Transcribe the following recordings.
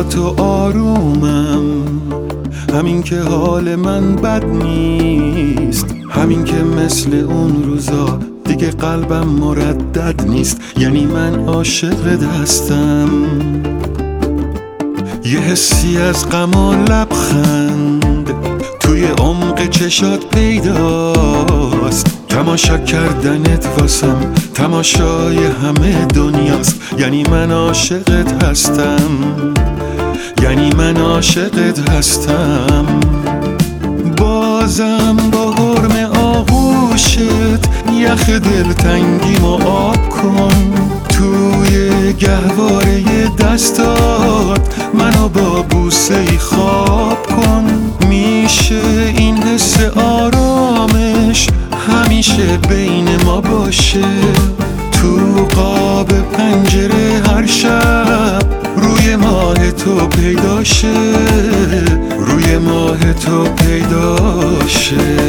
تو آرومم، همین که حال من بد نیست، همین که مثل اون روزا دیگه قلبم مردد نیست. یعنی من عاشق هستم، یه حسی از غم و لبخند توی عمق چشات پیداست. تماشا کردنت واسم تماشای همه دنیاست. یعنی من عاشقت هستم، یعنی من عاشقت هستم. بازم با حرم آغوشت یخ دلتنگیمو آب کن. توی گهواره دستات منو با بوسه ای خواب کن. میشه این حس آرامش همیشه بین ما باشه. تو قاب پنجره هر شب روی ماه تو پیداشه، روی ماه تو پیداشه.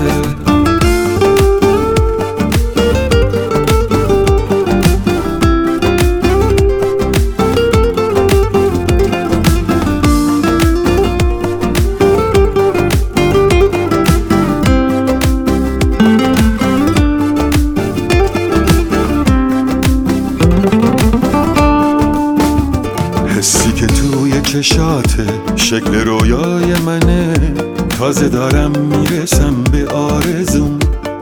حسی که توی چشاته شکل رویای منه. تازه دارم میرسم به آرزوم.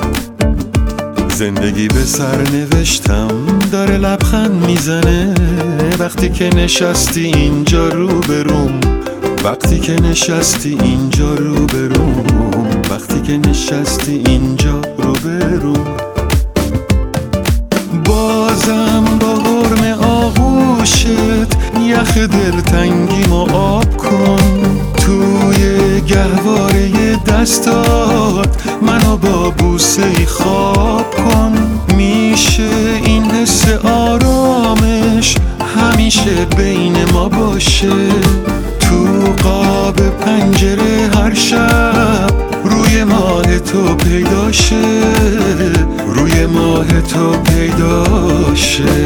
زندگی به سر نوشتم داره لبخند میزنه. وقتی که نشستی اینجا روبروم، وقتی که نشستی اینجا روبروم، وقتی که نشستی اینجا روبروم. بازم با حرم آغوشت یخ دلتنگیمو آب کن. توی گهواره دستات منو با بوسه ای خواب کن. میشه این حس آرامش همیشه بین ما باشه. تو قاب پنجره هر شب روی ماه تو پیداشه، روی ماه تو پیداشه.